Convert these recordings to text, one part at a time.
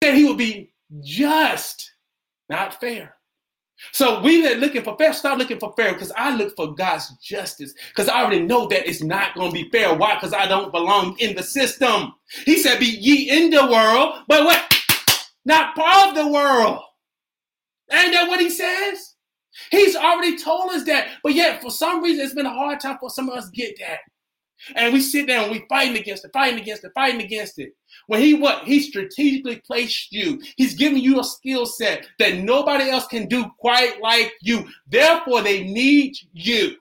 That he would be just, not fair. So we that looking for fair, stop looking for fair, because I look for God's justice, because I already know that it's not going to be fair. Why? Because I don't belong in the system. He said, be ye in the world, but what? Not part of the world. Ain't that what he says? He's already told us that, but yet for some reason it's been a hard time for some of us to get that. And we sit there and we fighting against it. When he strategically placed you. He's giving you a skill set that nobody else can do quite like you. Therefore, they need you.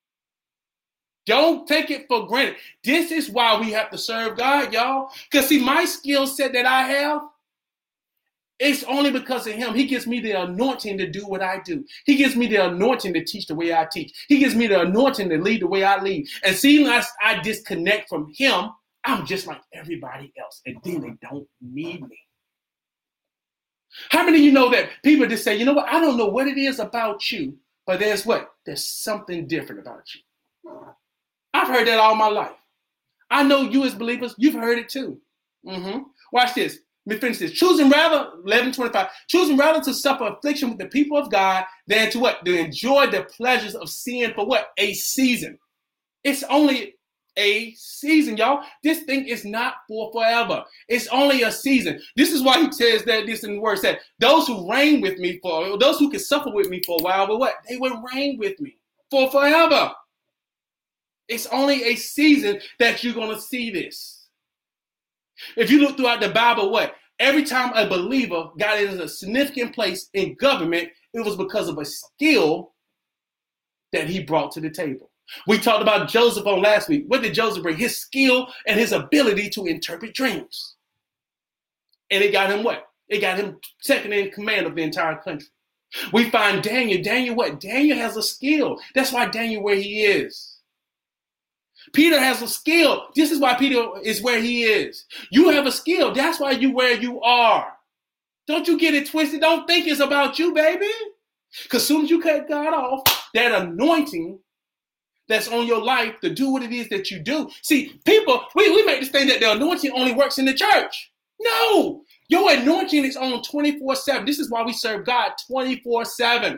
Don't take it for granted. This is why we have to serve God, y'all. Because see, my skill set that I have, it's only because of him. He gives me the anointing to do what I do. He gives me the anointing to teach the way I teach. He gives me the anointing to lead the way I lead. And see, unless I disconnect from him, I'm just like everybody else. And then they don't need me. How many of you know that people just say, you know what? I don't know what it is about you, but there's what? There's something different about you. I've heard that all my life. I know you as believers, you've heard it too. Watch this. Let me finish this. Choosing rather, 11:25, choosing rather to suffer affliction with the people of God than to what? To enjoy the pleasures of sin for what? A season. It's only a season, y'all. This thing is not for forever. It's only a season. This is why he says that this in the word said, those who reign with me those who can suffer with me for a while, but what? They will reign with me for forever. It's only a season that you're going to see this. If you look throughout the Bible, what? Every time a believer got in a significant place in government, it was because of a skill that he brought to the table. We talked about Joseph on last week. What did Joseph bring? His skill and his ability to interpret dreams. And it got him what? It got him second in command of the entire country. We find Daniel. Daniel what? Daniel has a skill. That's why Daniel where he is. Peter has a skill. This is why Peter is where he is. You have a skill. That's why you where you are. Don't you get it twisted. Don't think it's about you, baby. Because as soon as you cut God off, that anointing that's on your life to do what it is that you do. See, people, we make this thing that the anointing only works in the church. No. Your anointing is on 24/7. This is why we serve God 24/7.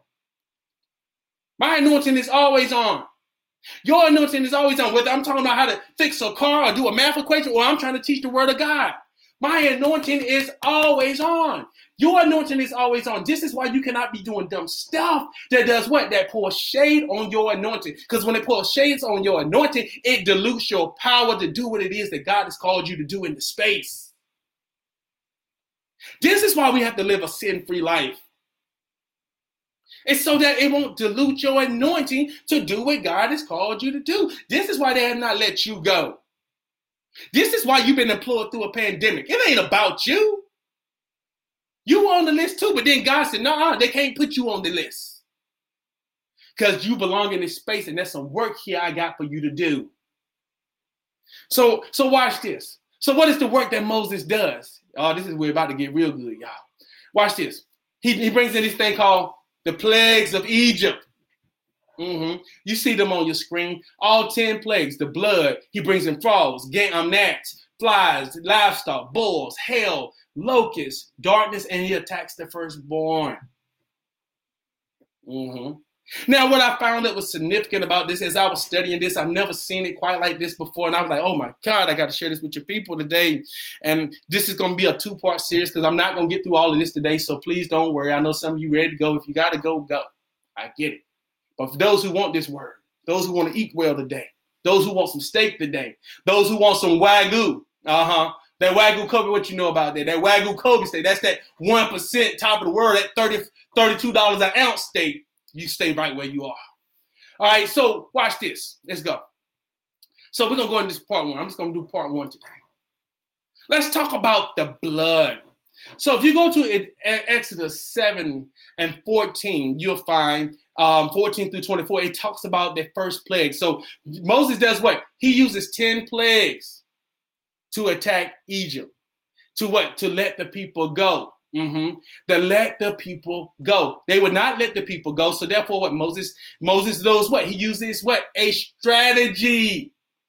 My anointing is always on. Your anointing is always on, whether I'm talking about how to fix a car or do a math equation or I'm trying to teach the word of God. My anointing is always on. Your anointing is always on. This is why you cannot be doing dumb stuff that does what? That pours shade on your anointing. Because when it pours shades on your anointing, it dilutes your power to do what it is that God has called you to do in the space. This is why we have to live a sin-free life. It's so that it won't dilute your anointing to do what God has called you to do. This is why they have not let you go. This is why you've been employed through a pandemic. It ain't about you. You were on the list too, but then God said, no, they can't put you on the list. Because you belong in this space and there's some work here I got for you to do. So watch this. So what is the work that Moses does? Oh, this is where we're about to get real good, y'all. Watch this. He brings in this thing called the plagues of Egypt. You see them on your screen. All 10 plagues. The blood. He brings in frogs, gnats, flies, livestock, bulls, hail, locusts, darkness, and he attacks the firstborn. Now, what I found that was significant about this as I was studying this, I've never seen it quite like this before. And I was like, oh my God, I got to share this with your people today. And this is going to be a 2-part series because I'm not going to get through all of this today. So please don't worry. I know some of you ready to go. If you got to go, go. I get it. But for those who want this word, those who want to eat well today, those who want some steak today, those who want some Wagyu, that Wagyu Kobe, what you know about that? That Wagyu Kobe steak, that's that 1% top of the world, that $32 an ounce steak. You stay right where you are. All right, so watch this. Let's go. So we're going to go into this part 1. I'm just going to do part 1 today. Let's talk about the blood. So if you go to Exodus 7 and 14, you'll find 14 through 24, it talks about the first plague. So Moses does what? He uses 10 plagues to attack Egypt. To what? To let the people go. To let the people go. They would not let the people go. So therefore, what Moses knows what? He uses what? A strategy.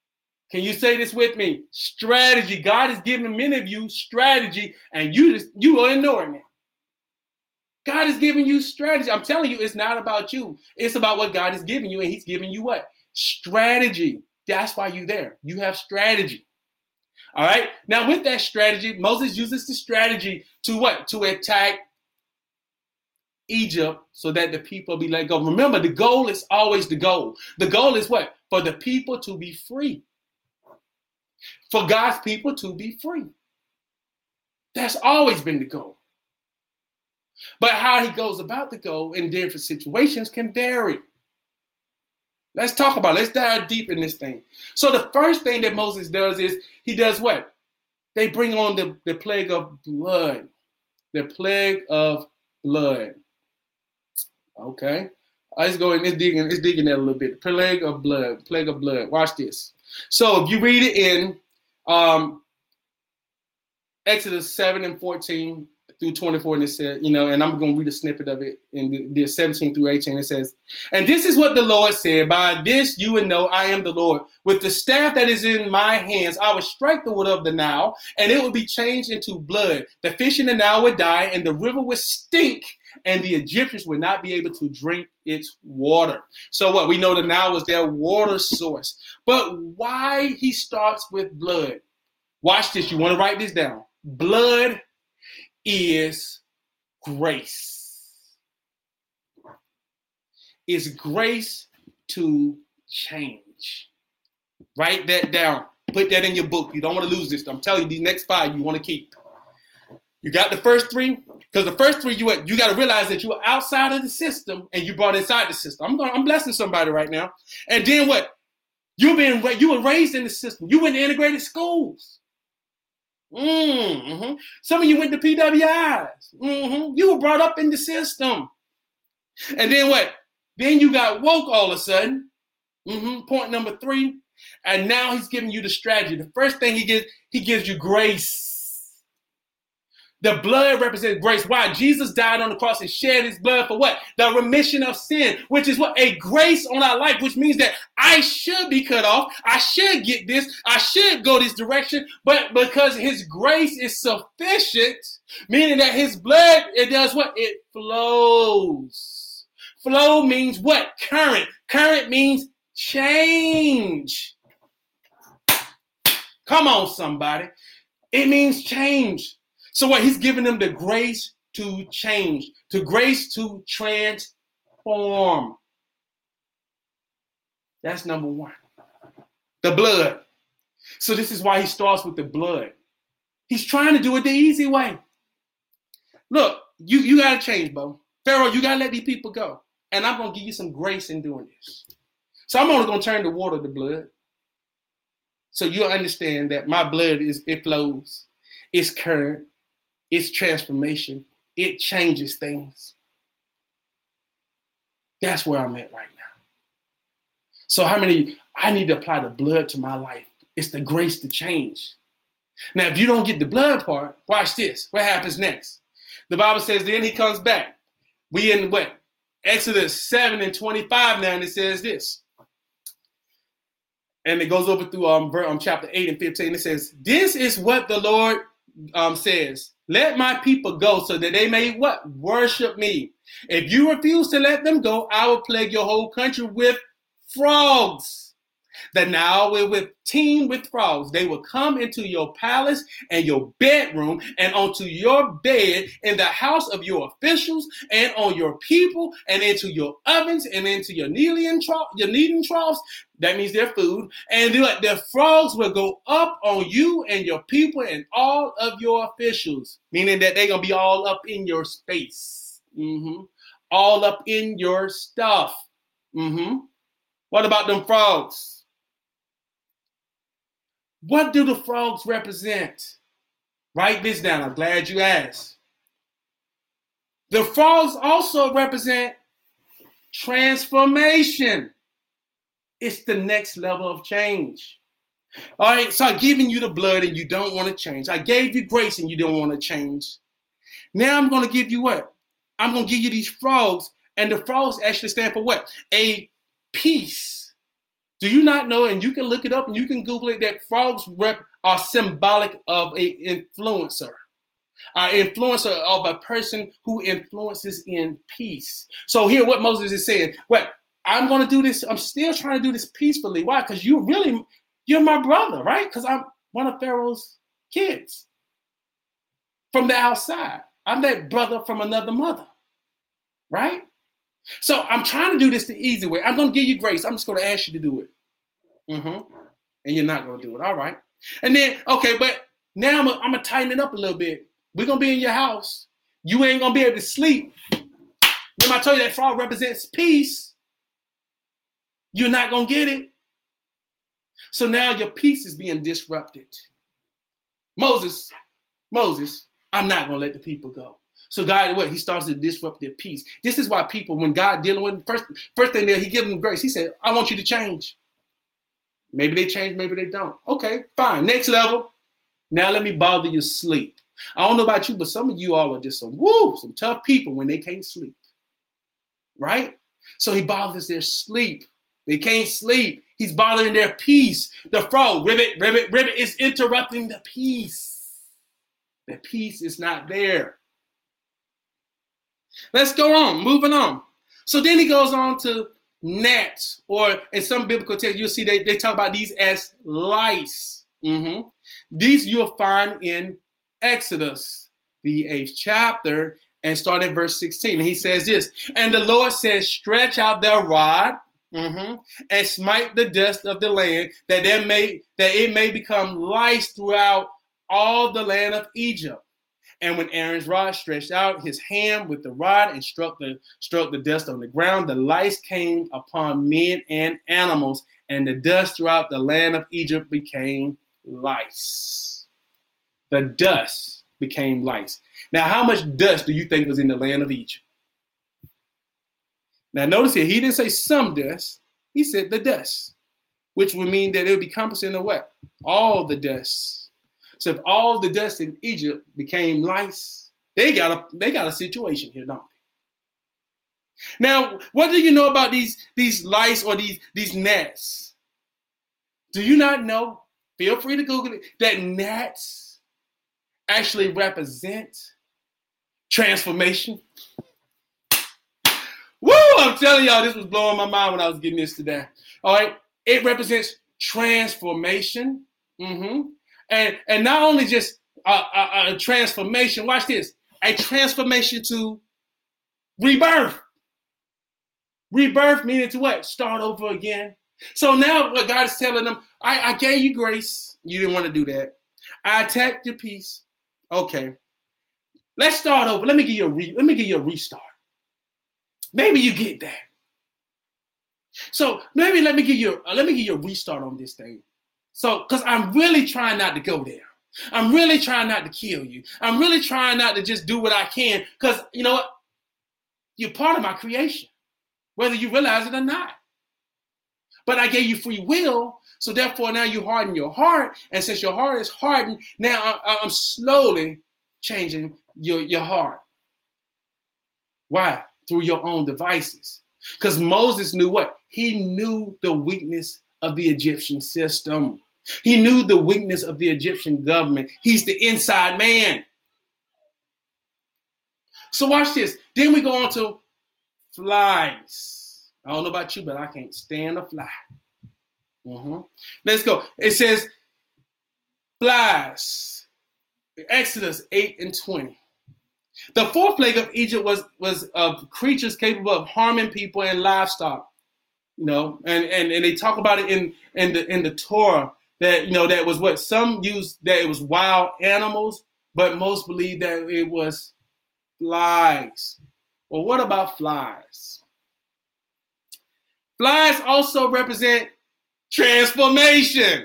Can you say this with me? Strategy. God is giving many of you strategy, and you are ignoring it. God is giving you strategy. I'm telling you, it's not about you. It's about what God is giving you, and he's giving you what? Strategy. That's why you're there. You have strategy. All right? Now, with that strategy, Moses uses the strategy to what? To attack Egypt so that the people be let go. Remember, the goal is always the goal. The goal is what? For the people to be free. For God's people to be free. That's always been the goal. But how he goes about the goal in different situations can vary. Let's talk about it. Let's dive deep in this thing. So the first thing that Moses does is he does what? They bring on the plague of blood. The plague of blood. Okay. Let's go in. Let's dig in that a little bit. Plague of blood. Plague of blood. Watch this. So if you read it in Exodus 7 and 14 through 24, and it says, and I'm going to read a snippet of it in the 17 through 18. It says, and this is what the Lord said, by this you will know I am the Lord. With the staff that is in my hands, I will strike the water of the Nile, and it will be changed into blood. The fish in the Nile would die, and the river would stink, and the Egyptians would not be able to drink its water. So what? We know the Nile was their water source. But why he starts with blood? Watch this. You want to write this down. Blood is grace. It's grace to change. Write that down. Put that in your book. You don't want to lose this. I'm telling you, these next 5 you want to keep. You got the first 3? Because the first 3, you got to realize that you were outside of the system and you brought inside the system. I'm blessing somebody right now. And then what? You were raised in the system. You went to integrated schools. Mm-hmm. Some of you went to PWIs. Mm-hmm. You were brought up in the system. And then what? Then you got woke all of a sudden. Mm-hmm. Point number 3. And now he's giving you the strategy. The first thing he gives you grace. The blood represents grace. Why? Jesus died on the cross and shed his blood for what? The remission of sin, which is what? A grace on our life, which means that I should be cut off. I should get this. I should go this direction. But because his grace is sufficient, meaning that his blood, it does what? It flows. Flow means what? Current. Current means change. Come on, somebody. It means change. So what? He's giving them the grace to change, the grace to transform. That's number 1. The blood. So this is why he starts with the blood. He's trying to do it the easy way. Look, you got to change, Bo. Pharaoh, you got to let these people go. And I'm going to give you some grace in doing this. So I'm only going to turn the water to blood. So you'll understand that my blood it flows. It's current. It's transformation. It changes things. That's where I'm at right now. So I need to apply the blood to my life. It's the grace to change. Now, if you don't get the blood part, watch this. What happens next? The Bible says then he comes back. We in what? Exodus 7 and 25 now, and it says this. And it goes over through chapter 8 and 15. It says, this is what the Lord says. Let my people go so that they may what? Worship me. If you refuse to let them go, I will plague your whole country with frogs. The Nile will teem with frogs. They will come into your palace and your bedroom and onto your bed in the house of your officials and on your people and into your ovens and into your kneading troughs. That means their food. And the frogs will go up on you and your people and all of your officials, meaning that they're going to be all up in your space. Mm-hmm. All up in your stuff. Mm-hmm. What about them frogs? What do the frogs represent? Write this down. I'm glad you asked. The frogs also represent transformation. It's the next level of change. All right, so I'm giving you the blood and you don't want to change. I gave you grace and you don't want to change. Now I'm going to give you what? I'm going to give you these frogs, and the frogs actually stand for what? A peace. Do you not know, and you can look it up and you can Google it, that frogs are symbolic of an influencer. Influencer of a person who influences in peace. So here what Moses is saying, what I'm going to do this, I'm still trying to do this peacefully. Why? Because you're my brother, right? Because I'm one of Pharaoh's kids from the outside. I'm that brother from another mother, right? So I'm trying to do this the easy way. I'm going to give you grace. I'm just going to ask you to do it. And you're not going to do it. All right. And then, okay, but now I'm going to tighten it up a little bit. We're going to be in your house. You ain't going to be able to sleep. When I tell you that frog represents peace, you're not going to get it. So now your peace is being disrupted. Moses, I'm not going to let the people go. So God, he starts to disrupt their peace. This is why people, when God dealing with them, first thing there, he gives them grace. He said, I want you to change. Maybe they change, maybe they don't. Okay, fine. Next level. Now let me bother your sleep. I don't know about you, but some of you all are just some tough people when they can't sleep. Right? So he bothers their sleep. They can't sleep. He's bothering their peace. The frog, ribbit, is interrupting the peace. The peace is not there. Let's go on, moving on. So then he goes on to gnats, or in some biblical texts, you'll see they talk about these as lice. These you'll find in Exodus, the 8th chapter, and start at verse 16. And he says this, and the Lord says, stretch out their rod and smite the dust of the land, that it may become lice throughout all the land of Egypt. And when Aaron's rod stretched out his hand with the rod and struck the dust on the ground, the lice came upon men and animals, and the dust throughout the land of Egypt became lice. The dust became lice. Now, how much dust do you think was in the land of Egypt? Now, notice here, he didn't say some dust. He said the dust, which would mean that it would be encompassing the what? All the dust. So if all the dust in Egypt became lice, they got a situation here, don't they? Now, what do you know about these lice or these gnats? Do you not know? Feel free to Google it, that gnats actually represent transformation. Woo! I'm telling y'all, this was blowing my mind when I was getting this today. All right, it represents transformation. And not only just a transformation, watch this, a transformation to rebirth. Rebirth meaning to what? Start over again. So now what God is telling them, I gave you grace. You didn't want to do that. I attacked your peace. Okay. Let's start over. Let me give you a restart. Maybe you get that. So maybe let me give you a restart on this thing. So, because I'm really trying not to go there. I'm really trying not to kill you. I'm really trying not to just do what I can. Because, you know what? You're part of my creation, whether you realize it or not. But I gave you free will, so therefore now you harden your heart. And since your heart is hardened, now I'm slowly changing your heart. Why? Through your own devices. Because Moses knew what? He knew the weakness of the Egyptian system. He knew the weakness of the Egyptian government. He's the inside man. So watch this. Then we go on to flies. I don't know about you, but I can't stand a fly. Let's go. It says flies. Exodus 8:20. The fourth plague of Egypt was of creatures capable of harming people and livestock. You know, and they talk about it in the Torah that, you know, that was what some used, that it was wild animals, but most believe that it was flies. Well, what about flies? Flies also represent transformation.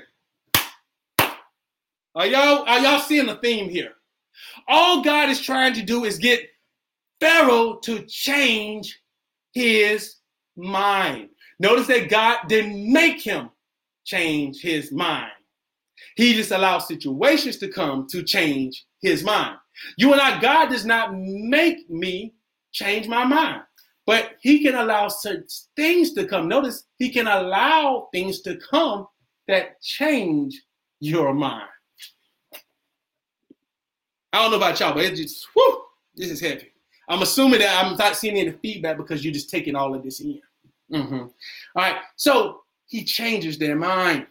Are y'all seeing the theme here? All God is trying to do is get Pharaoh to change his mind. Notice that God didn't make him change his mind. He just allowed situations to come to change his mind. You and I, God does not make me change my mind. But he can allow certain things to come. Notice he can allow things to come that change your mind. I don't know about y'all, but it's just, whoo, this is heavy. I'm assuming that I'm not seeing any feedback because you're just taking all of this in. All right, so he changes their mind.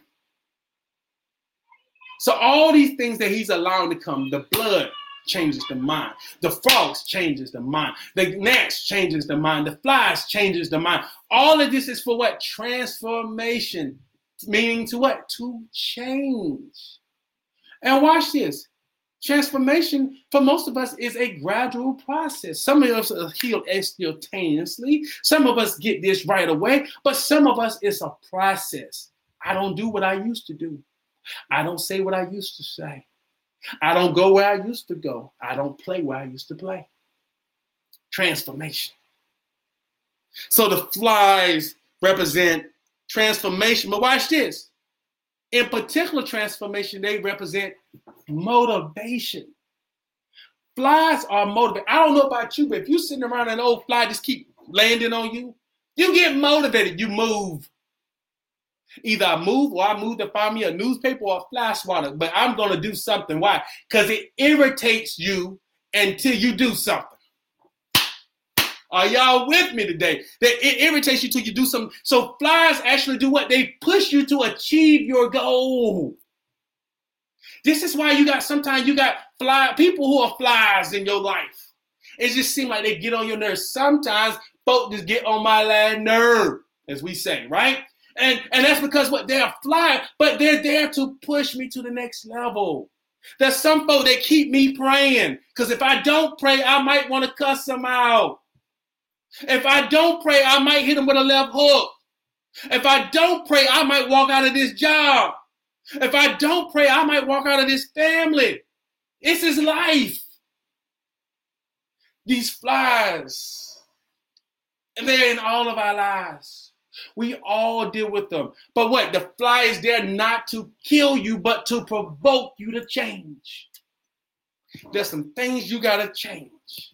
So all these things that he's allowing to come, the blood changes the mind. The frogs changes the mind. The gnats changes the mind. The flies changes the mind. All of this is for what? Transformation. Meaning to what? To change. And watch this. Transformation for most of us is a gradual process. Some of us are healed instantaneously. Some of us get this right away. But some of us, it's a process. I don't do what I used to do. I don't say what I used to say. I don't go where I used to go. I don't play where I used to play. Transformation. So the flies represent transformation. But watch this. In particular transformation, they represent motivation. Flies are motivated. I don't know about you, but if you're sitting around and an old fly just keep landing on you, you get motivated. You move. Either I move or I move to find me a newspaper or a fly swatter, but I'm going to do something. Why? Because it irritates you until you do something. Are y'all with me today? It irritates you till you do something. So flies actually do what? They push you to achieve your goal. This is why sometimes you got people who are flies in your life. It just seems like they get on your nerves. Sometimes folks just get on my last nerve, as we say, right? And that's because what? They're flying, but they're there to push me to the next level. There's some folks that keep me praying, because if I don't pray, I might want to cuss them out. If I don't pray, I might hit them with a left hook. If I don't pray, I might walk out of this job. If I don't pray, I might walk out of this family. This is life. These flies, and they're in all of our lives. We all deal with them. But what? The fly is there not to kill you, but to provoke you to change. There's some things you got to change.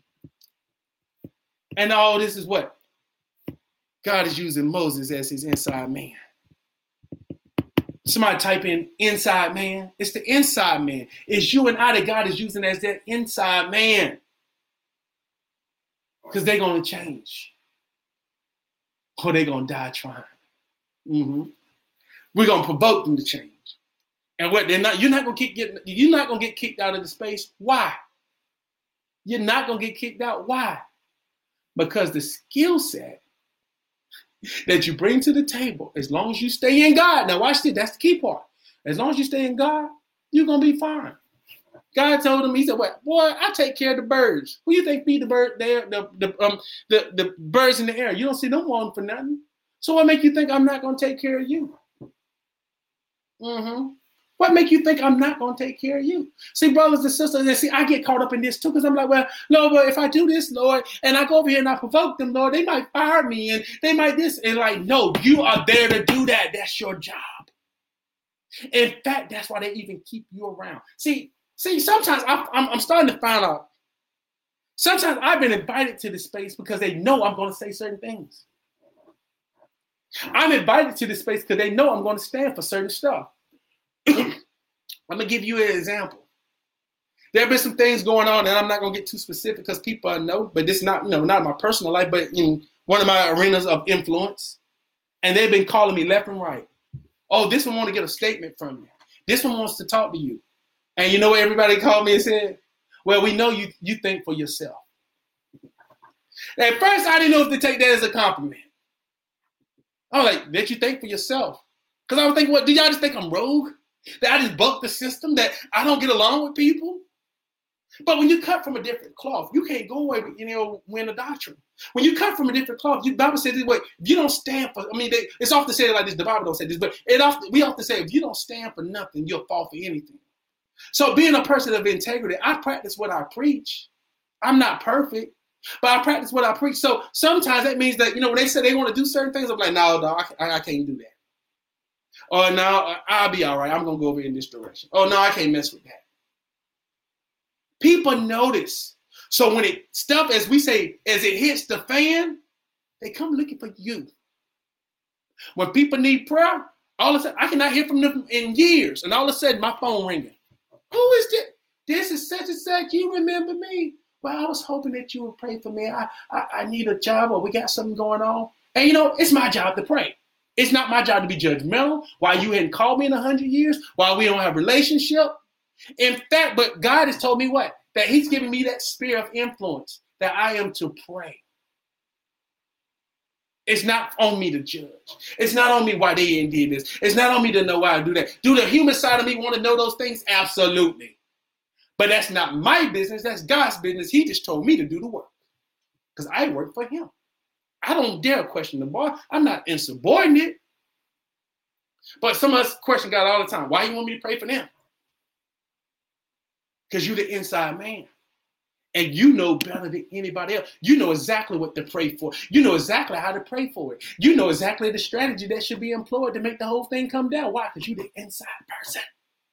And all this is what? God is using Moses as his inside man. Somebody type in inside man. It's the inside man. It's you and I that God is using as their inside man. Because they're going to change. Or they're going to die trying. We're going to provoke them to change. And what? You're not going to get kicked out of the space. Why? You're not going to get kicked out. Why? Because the skill set that you bring to the table, as long as you stay in God. Now watch this, that's the key part. As long as you stay in God, you're going to be fine. God told him, he said, "What, boy, I take care of the birds. Who you think feed the bird there, the birds in the air? You don't see them wanting for nothing. So what make you think I'm not going to take care of you? What make you think I'm not going to take care of you?" See, brothers and sisters, and see, I get caught up in this too, because I'm like, well, Lord, but if I do this, Lord, and I go over here and I provoke them, Lord, they might fire me and they might this. And like, no, you are there to do that. That's your job. In fact, that's why they even keep you around. See, sometimes I'm starting to find out. Sometimes I've been invited to this space because they know I'm going to say certain things. I'm invited to this space because they know I'm going to stand for certain stuff. I'm going to give you an example. There have been some things going on, and I'm not going to get too specific because people know, but this is not, not my personal life, but in one of my arenas of influence. And they've been calling me left and right. Oh, this one wants to get a statement from you. This one wants to talk to you. And you know what everybody called me and said? Well, we know you think for yourself. At first, I didn't know if to take that as a compliment. I was like, that you think for yourself. Because I was thinking, what, do y'all just think I'm rogue? That I just buck the system? That I don't get along with people? But when you cut from a different cloth, you can't go away with, win a doctrine. When you cut from a different cloth, the Bible says this way, if you don't stand for, it's often said like this, the Bible don't say this, but we often say, if you don't stand for nothing, you'll fall for anything. So being a person of integrity, I practice what I preach. I'm not perfect, but I practice what I preach. So sometimes that means that, when they say they want to do certain things, I'm like, no, I can't do that. Or no, I'll be all right. I'm going to go over in this direction. Oh, no, I can't mess with that. People notice. So when stuff, as we say, as it hits the fan, They come looking for you. When people need prayer, all of a sudden, I cannot hear from them in years. And all of a sudden, my phone ringing. Who is this? This is such and such. You remember me? Well, I was hoping that you would pray for me. I need a job, or we got something going on. And it's my job to pray. It's not my job to be judgmental. Why you hadn't called me in 100 years? Why we don't have a relationship? In fact, but God has told me what? That he's giving me that spirit of influence, that I am to pray. It's not on me to judge. It's not on me why they didn't do this. It's not on me to know why I do that. Do the human side of me want to know those things? Absolutely. But that's not my business. That's God's business. He just told me to do the work because I work for him. I don't dare question the boss. I'm not insubordinate. But some of us question God all the time. Why you want me to pray for them? Because you're the inside man. And you know better than anybody else. You know exactly what to pray for. You know exactly how to pray for it. You know exactly the strategy that should be employed to make the whole thing come down. Why? Because you're the inside person.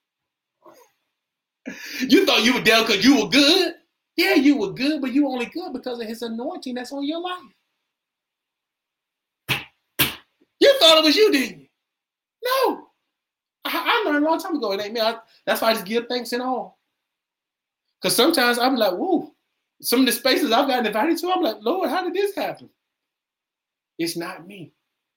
You thought you were down because you were good. Yeah, you were good, but you were only good because of his anointing that's on your life. You thought it was you, didn't you? No. I learned a long time ago. It ain't me. That's why I just give thanks in all. Because sometimes I'll be like, whoa, some of the spaces I've gotten invited to, I'm like, Lord, how did this happen? It's not me.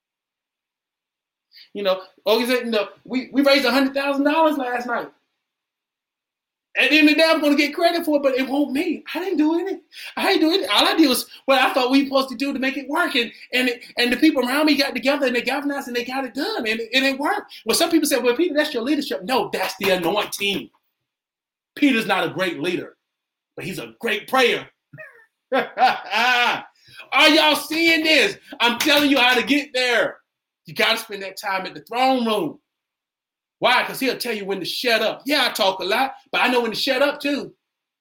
We raised $100,000 last night. At the end of the day, I'm going to get credit for it, but it won't me. I didn't do anything. All I did was what I thought we were supposed to do to make it work. And the people around me got together and they galvanized and they got it done. And it worked. Well, some people say, well, Peter, that's your leadership. No, that's the anointing. Peter's not a great leader, but he's a great prayer. Are y'all seeing this? I'm telling you how to get there. You got to spend that time at the throne room. Why? Because he'll tell you when to shut up. Yeah, I talk a lot, but I know when to shut up too.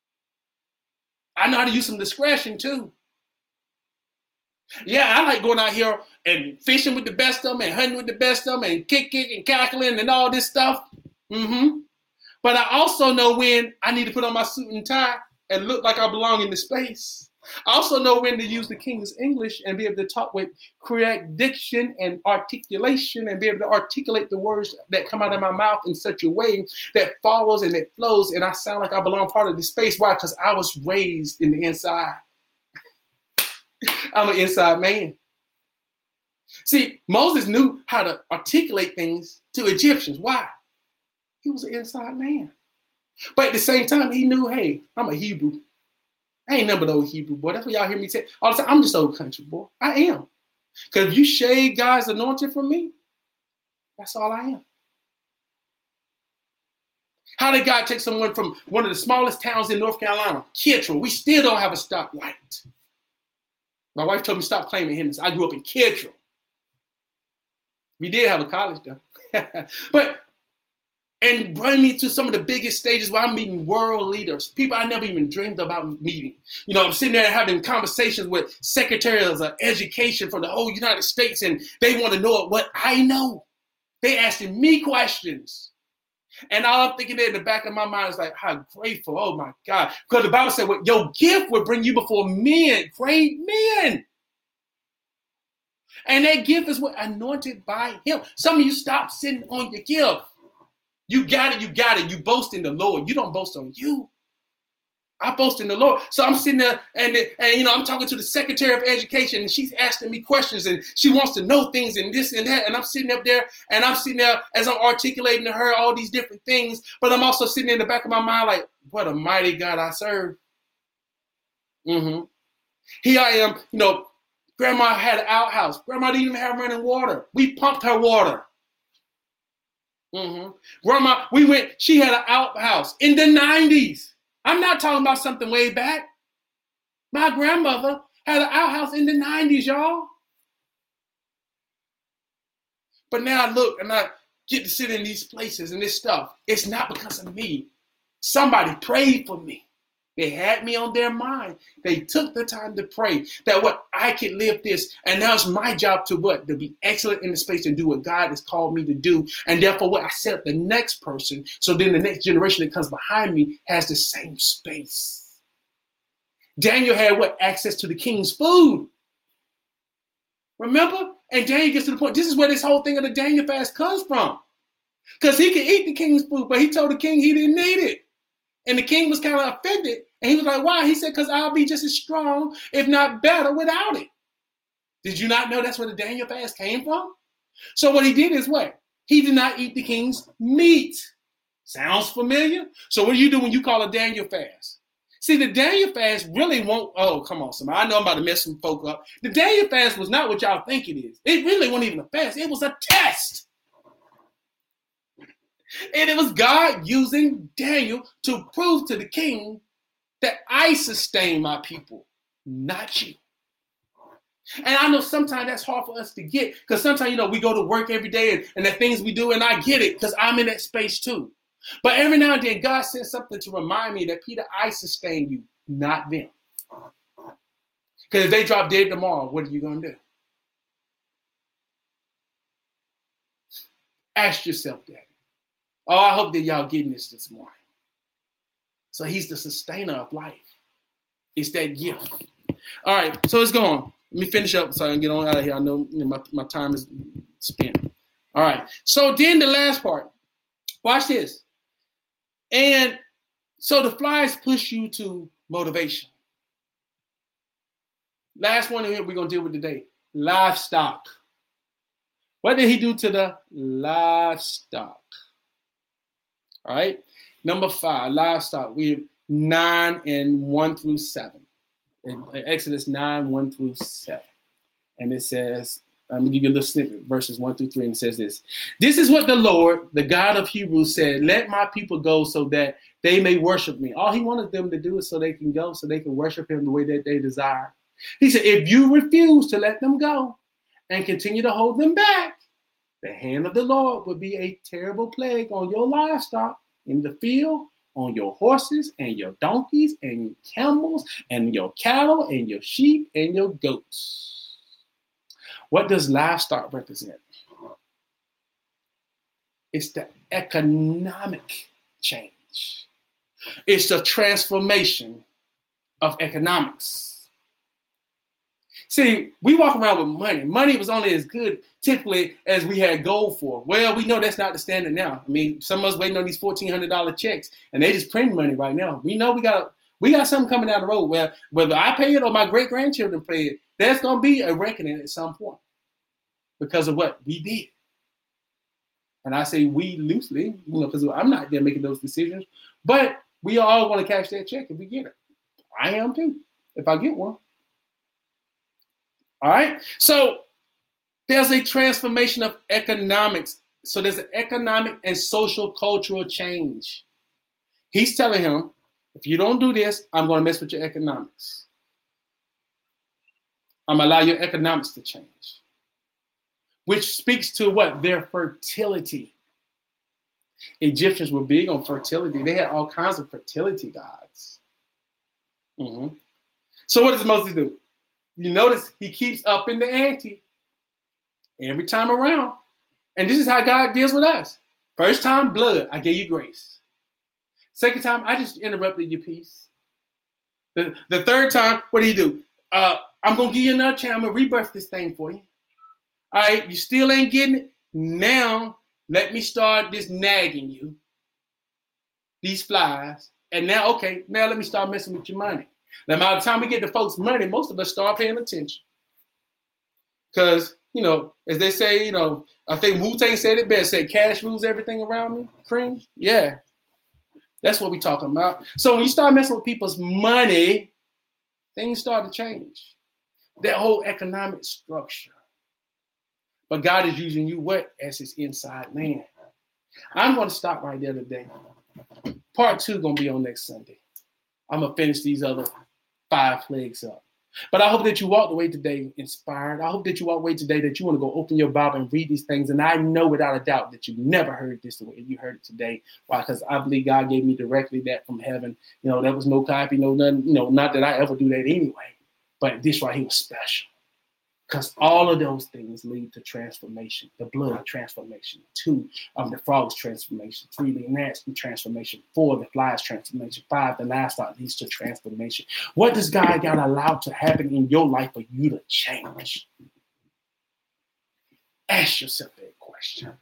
I know how to use some discretion too. Yeah, I like going out here and fishing with the best of them and hunting with the best of them and kicking and cackling and all this stuff. But I also know when I need to put on my suit and tie and look like I belong in the space. I also know when to use the King's English and be able to talk with correct diction and articulation and be able to articulate the words that come out of my mouth in such a way that follows and it flows and I sound like I belong part of the space. Why? Because I was raised in the inside. I'm an inside man. See, Moses knew how to articulate things to Egyptians. Why? He was an inside man. But at the same time, he knew, hey, I'm a Hebrew. I ain't number old Hebrew boy. That's what y'all hear me say all the time. I'm just old country boy. I am. Because if you shade God's anointing from me, that's all I am. How did God take someone from one of the smallest towns in North Carolina, Kittrell? We still don't have a stoplight. My wife told me stop claiming him. I grew up in Kittrell. We did have a college though. And bring me to some of the biggest stages where I'm meeting world leaders, people I never even dreamed about meeting. I'm sitting there having conversations with secretaries of education for the whole United States, and they want to know what I know. They asking me questions. And all I'm thinking there in the back of my mind is like, how grateful, oh my God. Because the Bible said, well, your gift will bring you before men, great men. And that gift is what anointed by him. Some of you stop sitting on your gift. You got it. You boast in the Lord. You don't boast on you. I boast in the Lord. So I'm sitting there and I'm talking to the Secretary of Education and she's asking me questions and she wants to know things and this and that. And I'm sitting up there and I'm sitting there as I'm articulating to her all these different things. But I'm also sitting in the back of my mind like, what a mighty God I serve. Here I am, Grandma had an outhouse. Grandma didn't even have running water. We pumped her water. Grandma, she had an outhouse in the 90s. I'm not talking about something way back. My grandmother had an outhouse in the 90s, y'all. But now I look and I get to sit in these places and this stuff. It's not because of me. Somebody prayed for me. They had me on their mind. They took the time to pray that what I could live this. And now it's my job to what? To be excellent in the space and do what God has called me to do. And therefore what I set up the next person. So then the next generation that comes behind me has the same space. Daniel had what? Access to the king's food. Remember? And Daniel gets to the point. This is where this whole thing of the Daniel fast comes from. Because he could eat the king's food, but he told the king he didn't need it. And the king was kind of offended. And he was like, why? He said, because I'll be just as strong, if not better, without it. Did you not know that's where the Daniel fast came from? So what he did is what? He did not eat the king's meat. Sounds familiar? So what do you do when you call a Daniel fast? See, the Daniel fast really won't, oh, come on, somebody. I know I'm about to mess some folk up. The Daniel fast was not what y'all think it is. It really wasn't even a fast. It was a test. And it was God using Daniel to prove to the king that I sustain my people, not you. And I know sometimes that's hard for us to get because sometimes, we go to work every day and the things we do, and I get it because I'm in that space too. But every now and then, God sends something to remind me that, Peter, I sustain you, not them. Because if they drop dead tomorrow, what are you going to do? Ask yourself that. Oh, I hope that y'all getting this morning. So he's the sustainer of life. It's that gift. All right, so let's go on. Let me finish up so I can get on out of here. I know, my time is spent. All right, so then the last part. Watch this. And so the flies push you to motivation. Last one here we're going to deal with today. Livestock. What did he do to the livestock? All right. Number 5, livestock. We have 9 and 1 through 7. In Exodus 9, 1 through 7. And it says, I'm going to give you a little snippet, verses 1 through 3, and it says this. This is what the Lord, the God of Hebrews, said, let my people go so that they may worship me. All he wanted them to do is so they can go, so they can worship him the way that they desire. He said, if you refuse to let them go and continue to hold them back, the hand of the Lord will be a terrible plague on your livestock in the field, on your horses and your donkeys and your camels and your cattle and your sheep and your goats. What does livestock represent? It's the economic change. It's the transformation of economics. See, we walk around with money. Money was only as good typically as we had gold for. Well, we know that's not the standard now. I mean, some of us waiting on these $1,400 checks, and they just print money right now. We know we got something coming down the road where whether I pay it or my great-grandchildren pay it, there's going to be a reckoning at some point because of what we did. And I say we loosely, because I'm not there making those decisions, but we all want to cash that check if we get it. I am too, if I get one. All right. So there's a transformation of economics. So there's an economic and social cultural change. He's telling him, if you don't do this, I'm going to mess with your economics. I'm going to allow your economics to change. Which speaks to what? Their fertility. Egyptians were big on fertility. They had all kinds of fertility gods. Mm-hmm. So what does Moses do? You notice he keeps upping the ante every time around. And this is how God deals with us. First time, blood, I gave you grace. Second time, I just interrupted your peace. The third time, what do you do? I'm going to give you another chance. I'm going to rebirth this thing for you. All right, you still ain't getting it? Now, let me start this nagging you. These flies. And now, okay, now let me start messing with your money. Now, by the time we get to folks' money, most of us start paying attention. Because, as they say, I think Wu-Tang said it best, said cash rules everything around me. Cream? Yeah. That's what we're talking about. So when you start messing with people's money, things start to change. That whole economic structure. But God is using you what? As his inside man. I'm going to stop right there today. Part 2 going to be on next Sunday. I'm going to finish these other 5 plagues up. But I hope that you walked away today inspired. I hope that you walked away today that you want to go open your Bible and read these things. And I know without a doubt that you never heard this the way you heard it today. Why? Because I believe God gave me directly that from heaven. There was no copy, no nothing. Not that I ever do that anyway. But this right here was special. Because all of those things lead to transformation. The blood transformation. 2, the frog's transformation. 3, the gnat's transformation. 4, the fly's transformation. 5, the livestock leads to transformation. What does God got allowed to happen in your life for you to change? Ask yourself that question.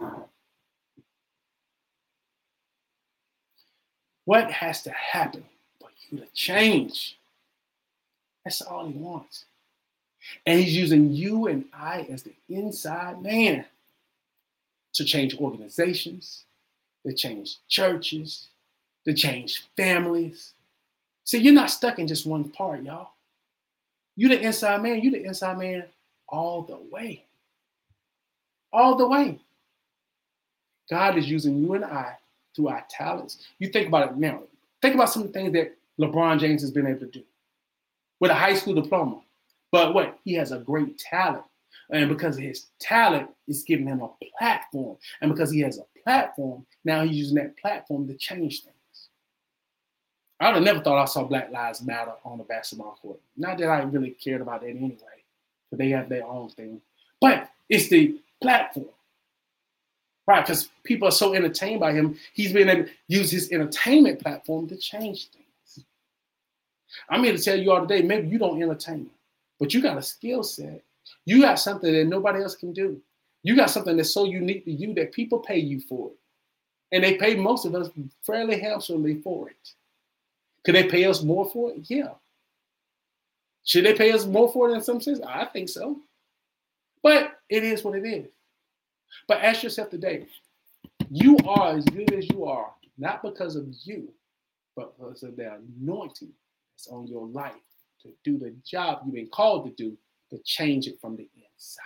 What has to happen for you to change? That's all he wants. And he's using you and I as the inside man to change organizations, to change churches, to change families. See, you're not stuck in just one part, y'all. You the inside man. You the inside man all the way. All the way. God is using you and I through our talents. You think about it now. Think about some of the things that LeBron James has been able to do with a high school diploma. But what? He has a great talent. And because of his talent, it's giving him a platform. And because he has a platform, now he's using that platform to change things. I would have never thought I saw Black Lives Matter on the basketball court. Not that I really cared about that anyway, but they have their own thing. But it's the platform, right? Because people are so entertained by him, he's been able to use his entertainment platform to change things. I'm here to tell you all today, maybe you don't entertain, but you got a skill set. You got something that nobody else can do. You got something that's so unique to you that people pay you for it. And they pay most of us fairly handsomely for it. Could they pay us more for it? Yeah. Should they pay us more for it in some sense? I think so. But it is what it is. But ask yourself today, you are as good as you are, not because of you, but because of the anointing that's on your life to do the job you've been called to do, to change it from the inside.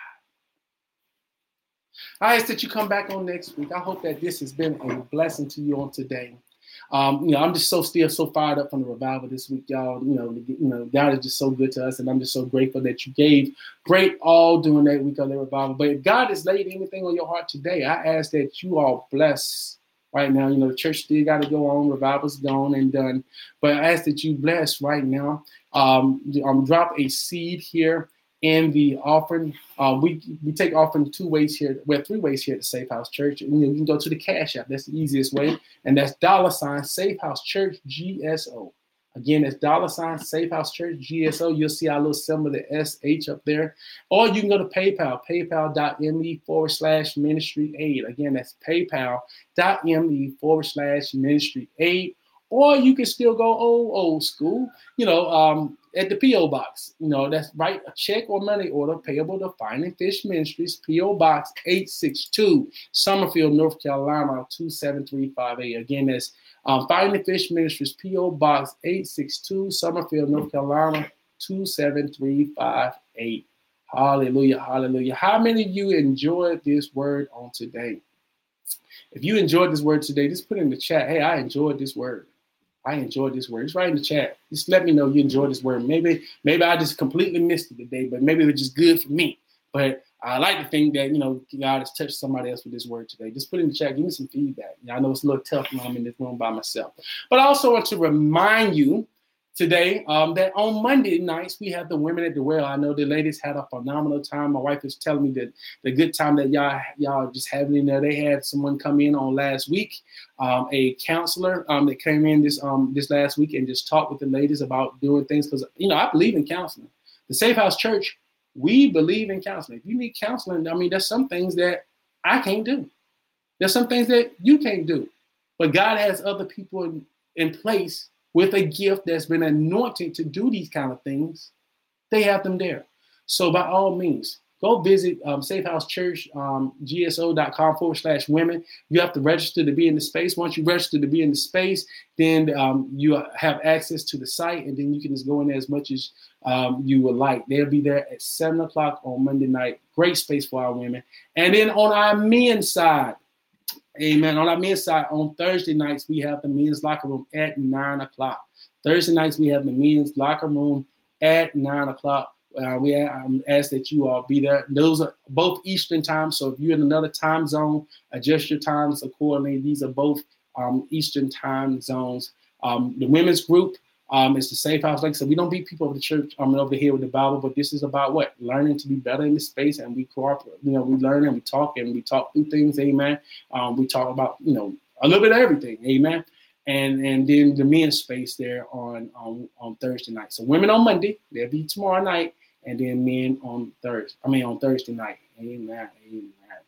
I ask that you come back on next week. I hope that this has been a blessing to you on today. I'm just still so fired up from the revival this week, y'all. God is just so good to us, and I'm just so grateful that you gave great all during that week of the revival. But if God has laid anything on your heart today, I ask that you all bless right now. The church still got to go on, revival's gone and done. But I ask that you bless right now. Drop a seed here in the offering. We take offering 2 ways here. Well, 3 ways here at the Safe House Church. And you can go to the Cash App. That's the easiest way. And that's $ Safe House Church GSO. Again, that's $ Safe House Church GSO. You'll see our little symbol, the SH up there. Or you can go to PayPal, paypal.me/ministry aid. Again, that's paypal.me/ministry aid. Or you can still go old school, at the P.O. Box. That's write a check or money order payable to Finding Fish Ministries, P.O. Box 862, Summerfield, North Carolina, 27358. Again, that's Finding Fish Ministries, P.O. Box 862, Summerfield, North Carolina, 27358. Hallelujah, hallelujah. How many of you enjoyed this word on today? If you enjoyed this word today, just put in the chat, hey, I enjoyed this word. I enjoyed this word. Just write in the chat. Just let me know you enjoyed this word. Maybe I just completely missed it today, but maybe it was just good for me. But I like to think that, God has touched somebody else with this word today. Just put it in the chat. Give me some feedback. I know it's a little tough when I'm in this room by myself. But I also want to remind you today that on Monday nights, we have the Women at the Well. I know the ladies had a phenomenal time. My wife is telling me that the good time that y'all just having in there. They had someone come in on last week, a counselor that came in this last week and just talked with the ladies about doing things. Because, I believe in counseling. The Safe House Church, we believe in counseling. If you need counseling, there's some things that I can't do. There's some things that you can't do. But God has other people in place with a gift that's been anointed to do these kind of things. They have them there. So by all means, go visit Safe House Church, gso.com/women. You have to register to be in the space. Once you register to be in the space, then you have access to the site, and then you can just go in there as much as you would like. They'll be there at 7 o'clock on Monday night. Great space for our women. And then on our men's side, amen. On our men's side, on Thursday nights, we have the men's locker room at 9 o'clock. Thursday nights, we have the men's locker room at 9 o'clock. We ask that you all be there. Those are both Eastern time. So if you're in another time zone, adjust your times accordingly. These are both Eastern time zones. The women's group is the Safe House. Like I said, we don't beat people over the church over here with the Bible, but this is about what? Learning to be better in the space, and we cooperate. We learn and we talk through things. Amen. We talk about a little bit of everything. Amen. And then the men's space there on Thursday night. So women on Monday, they'll be tomorrow night, and then men on Thursday night. Amen. Amen.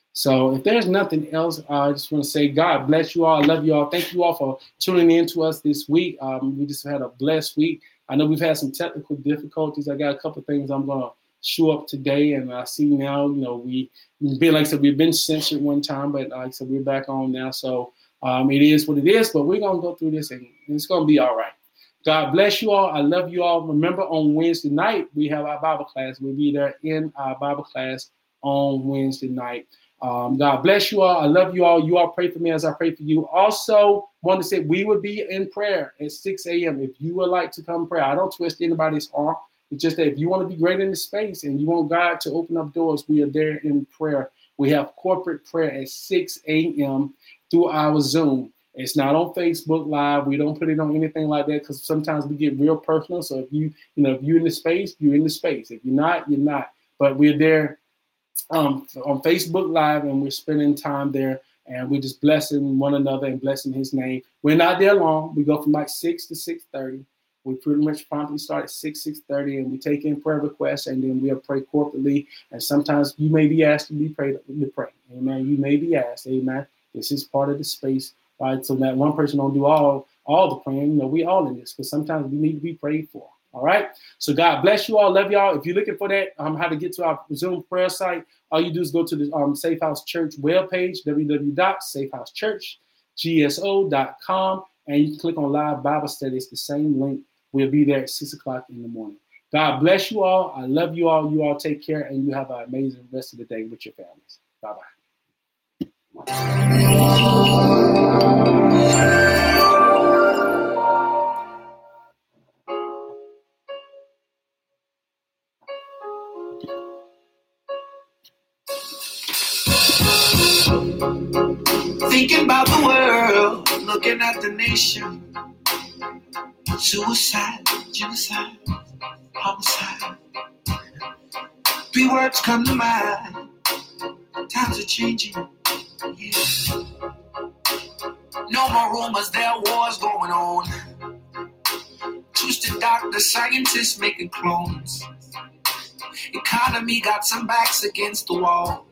So if there's nothing else, I just want to say God bless you all. I love you all. Thank you all for tuning in to us this week. We just had a blessed week. I know we've had some technical difficulties. I got a couple of things I'm going to show up today, and I see now, we've been, like I said, we've been censored one time, but like I said, we're back on now. So it is what it is, but we're going to go through this, and it's going to be all right. God bless you all. I love you all. Remember, on Wednesday night, we have our Bible class. We'll be there in our Bible class on Wednesday night. God bless you all. I love you all. You all pray for me as I pray for you. Also, want to say we will be in prayer at 6 a.m. If you would like to come pray, I don't twist anybody's arm. It's just that if you want to be great in the space and you want God to open up doors, we are there in prayer. We have corporate prayer at 6 a.m. through our Zoom. It's not on Facebook Live. We don't put it on anything like that because sometimes we get real personal. So if if you're in the space, you're in the space. If you're not, you're not. But we're there on Facebook Live, and we're spending time there, and we're just blessing one another and blessing His name. We're not there long. We go from like 6 to 6:30. We pretty much promptly start at 6:30, and we take in prayer requests, and then we'll pray corporately. And sometimes you may be asked to be prayed to pray. Amen. You may be asked. Amen. This is part of the space, right? So that one person don't do all the praying. We all in this, because sometimes we need to be prayed for. All right. So God bless you all. Love y'all. If you're looking for that, how to get to our Zoom prayer site, all you do is go to the Safe House Church webpage, www.safehousechurchgso.com, and you can click on Live Bible Study. It's the same link. We'll be there at 6 o'clock in the morning. God bless you all. I love you all. You all take care, and you have an amazing rest of the day with your families. Bye-bye. Thinking about the world, looking at the nation. Suicide, genocide, homicide. 3 words come to mind. Times are changing, yeah. No more rumors, there are wars going on. Twisted doctors, scientists making clones. Economy got some backs against the wall.